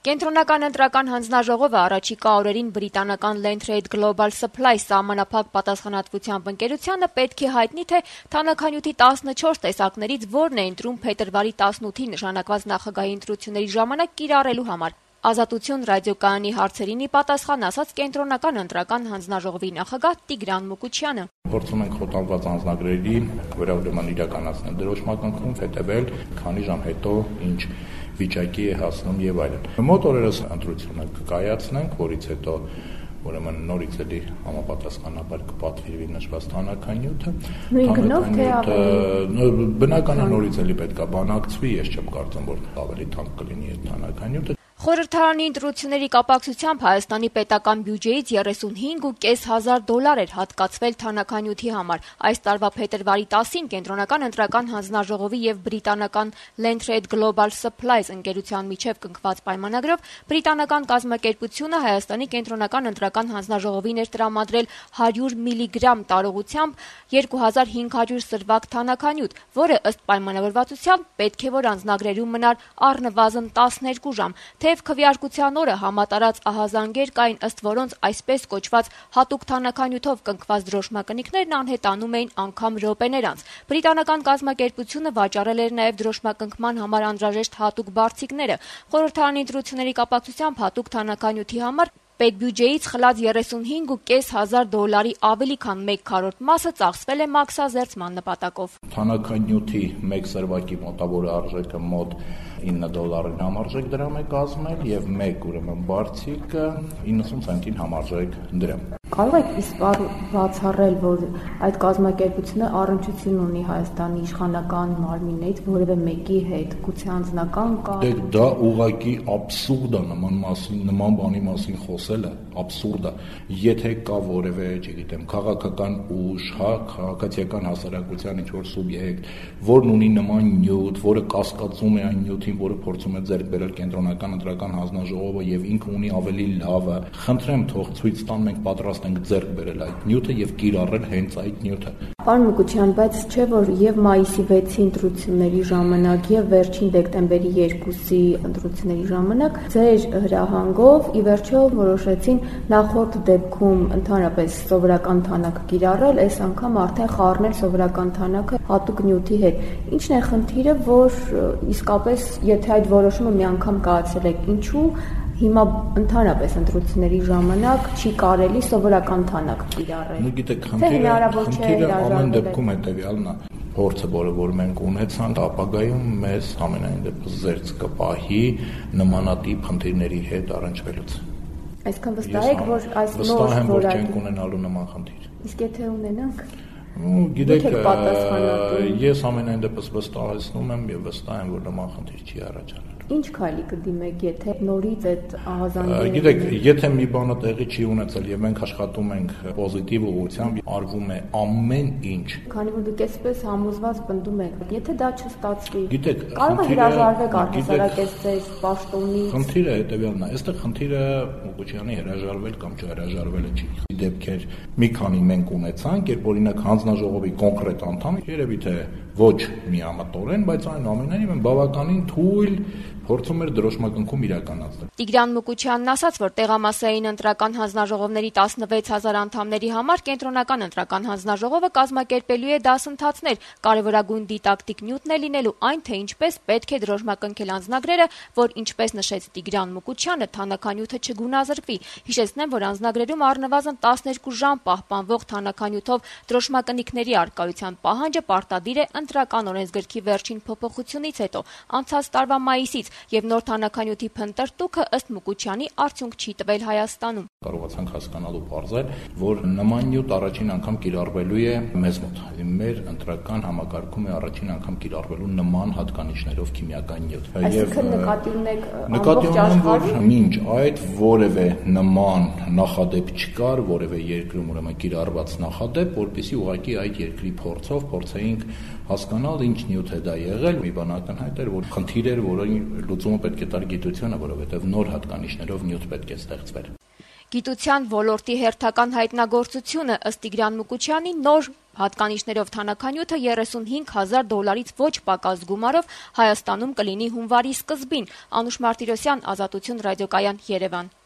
Կենտրոնական ընտրական հանձնաժողովը առաջիկա օրերին բրիտանական Lentrade Global Supply սահմանափակ պատասխանատվությամբ ընկերությանը պետք է հայտնի, թե թանաքանյութի 14 տեսակներից որն է ընտրում փետրվարի 18-ին նշանակված նախագահի ընտրությունների ժամանակ կիրառելու համար։ Ազատություն ռադիոկայանի հարցերին ի պատասխան ասաց Կենտրոնական ընտրական հանձնաժողովի նախագահ Տիգրան Մուկուչյանը։ Փորձում ենք խոտանված անձնագրերի վրա ուրեմն իրականացնել դրոշմակնքում, հետևել, քանի ժամ հետո ինչ վիճակի է հասնում եւ այլն։ Մոտ օրերս ընտրությունը կկայացնենք, որից հետո ուրեմն նորից էլի համապատասխանաբար կպատվիրվի նշված թանաքանյութը։ Նույն գնով թե ավելի բնականաբար նորից էլի պետքա բանակցվի, ես չեմ կարծում, որ ավելի թանկ կլինի այդ թանաքանյութը։ Խորհրդարանի ընտրությունների կապակցությամբ Հայաստանի պետական բյուջեից $35,500 էր հատկացվել թանաքանյութի համար։ Այս տարվա փետրվարի 10-ին Կենտրոնական ընտրական հանձնաժողովի եւ բրիտանական Lentrade Global Supplies ընկերության միջև կնքված պայմանագրով բրիտանական կազմակերպությունը Հայաստանի Կենտրոնական ընտրական հանձնաժողովին էր տրամադրել 100 միլիգրամ տարողությամբ 2500 սրվակ թանաքանյութ, որը ըստ պայմանավորվածության պետք է որ անձնագրերում մնար առնվազն 12 ժամ։ Թեև քվեարկության օրը համատարած ահազանգեր կային, ըստ որոնց այսպես կոչված հատուկ թանաքանյութով կնքված դրոշմակնիկներն անհետանում էին անգամ րոպեներ անց։ Բրիտանական կազմակերպությունը վաճառել էր նաև դրոշմակնքման համար անհրաժեշտ հատուկ բարձիկները։ Խորհրդարանի ընտրությունների կապակցությամբ հատուկ թանաքանյութի համար պետբյուջեից խլած $35,500 ավելի քան 1/4 մասը ծախսվել է մաքսազերծման նպատակով։ Թանաքանյութի 1 սրվակի մոտավոր արժեքը մոտ $9 համարժեք դրամ է կազմել եւ 1 ուրեմն բարձիկը 90 ցենտին համարժեք դրամ։ Կարող եք իսպառ բացառել, որ այդ կազմակերպությունը առնչություն ունի Հայաստանի իշխանական մարմիններից որևէ մեկի հետ, գուցե անձնական կա։ Դա ուղղակի աբսուրդ է նման բանի մասին խոսելը, աբսուրդ է։ Եթե կա որևէ, չգիտեմ, քաղաքական ուժ, քաղաքացիական հասարակության ինչ-որ սուբյեկտ, որն ունի նման նյութ, որը կասկածում է այն նյութին, որը փորձում է ձեռք բերել Կենտրոնական ընտրական հանձնաժողովը եւ ինքը ունի ավելի լավը, խնդրեմ թող ցույց տան, մենք պատրաստ ենք ձեռք բերել այդ նյութը եւ կիրառել հենց այդ նյութը։ Պարոն Մուկուչյան, բայց չէ որ եւ մայիսի 6-ի ընտրությունների ժամանակ եւ վերջին դեկտեմբերի 2-ի ընտրությունների ժամանակ ձեր հրահանգով ի վերջո որոշեցին նախորդ դեպքում ընդհանրապես սովորական թանաքը կիրառել, այս անգամ արդեն խառնել սովորական թանաքը հատուկ նյութի հետ։ Ինչն է խնդիրը, որ իսկապես եթե այդ որոշումը մի անգամ կայացել եք, ինչու հիմա ընդհանրապես ընտրությունների ժամանակ չի կարելի սովորական թանակ կիրառել։ Ну գիտեք, խնդիրը ամեն դեպքում հետեւյալն է։ Փորձը, որ մենք ունեցանք, ապագայում մեզ ամենայն դեպս զերծ կպահի նմանատիպ խնդիրների հետ առնչվելուց։ Այսինքն վստահ եք, որ այս նոր վստահ եմ, որ չենք ունենալու նման խնդիր։ Իսկ եթե ունենանք, գիտեք, ես ամենայն դեպս վստահեցնում եմ եւ վստահ եմ, որ նման խնդիր չի առաջանալու։ Ինչ քայլի կդիմեք, եթե նորից այդ ահազանգերը։ Գիտեք, եթե մի բանը տեղի չի ունեցել եւ մենք աշխատում ենք պոզիտիվ ուղղությամբ, արվում է ամեն ինչ։ Քանի որ դուք այսպես համոզված պնդում եք, եթե դա չստացվի, գիտեք, կարող է հրաժարվեք առհասարակ ձեր պաշտոնից։ Խնդիրը հետեւյալն է, այստեղ խնդիրը Մուկուչյանի հրաժարվել կամ չհրաժարվելը չի։ Դեպքեր մի քանի մենք ունեցանք, երբ օրինակ հանձնաժողովի կոնկրետ անդամ, երևի թե ոչ միամտորեն, բայց այնուամենայնիվ բավականին թույլ փորձում էր դրոշմակնքում իրականացնել։ Տիգրան Մուկուչյանն ասաց, որ տեղամասային ընտրական հանձնաժողովների 16000 անդամների համար Կենտրոնական ընտրական հանձնաժողովը կազմակերպելու է դասընթացներ, կարևորագույն դիտակտիկ նյութն է լինելու այն, թե ինչպես պետք է դրոշմակնքել անձնագրերը, որ ինչպես նշեց Տիգրան Մուկուչյանը, թանաքանյութը չգունազրկվի։ Հիշեցնեմ, որ անձնագրերում առնվազն 12 ժամ պահպանվող թանաքանյութով դրոշմակնիկների առկայության պահանջը պարտադիր է ընտրական օրենսգրքի վերջին փոփոխությունից հետո, անցած տարվա մայիսից, եւ նոր թանաքանյութի փնտրտուքը ըստ Մուկուչյանի արդյունք չի տվել Հայաստանում։ Կարողացանք հասկանալ ու պարզել, որ նման նյութ առաջին անգամ կիրառվելու է մեզ մոտ։ Մեր ընտրական համակարգում է առաջին անգամ կիրառվելու նման հատկանիշներով քիմիական նյութ։ Այսինքն նկատի ունեք ամբողջ աշխարհում մինչ այդ որևէ նման նախադեպ չկար, որևէ երկրում ուրեմն կիրառված նախադեպ, որպեսզի ուղղակի այդ երկրի փորձով փորձեինք հասկանալ ինչ նյութ է դա եղել, մի բան ակնհայտ էր, որ խնդիր էր, որի լուծումը պետք է տար գիտությունը, որովհետև նոր հատկանիշներով նյութ պետք է ստեղծվեր։ Գիտության ոլորտի հերթական հայտնագործությունը ըստ Տիգրան Մուկուչյանի նոր հատկանիշներով թանաքանյութը $35,000 ոչ պակաս գումարով Հայաստանում կլինի հունվարի սկզբին։ Անուշ Մարտիրոսյան, Ազատություն ռադիոկայան, Երևան։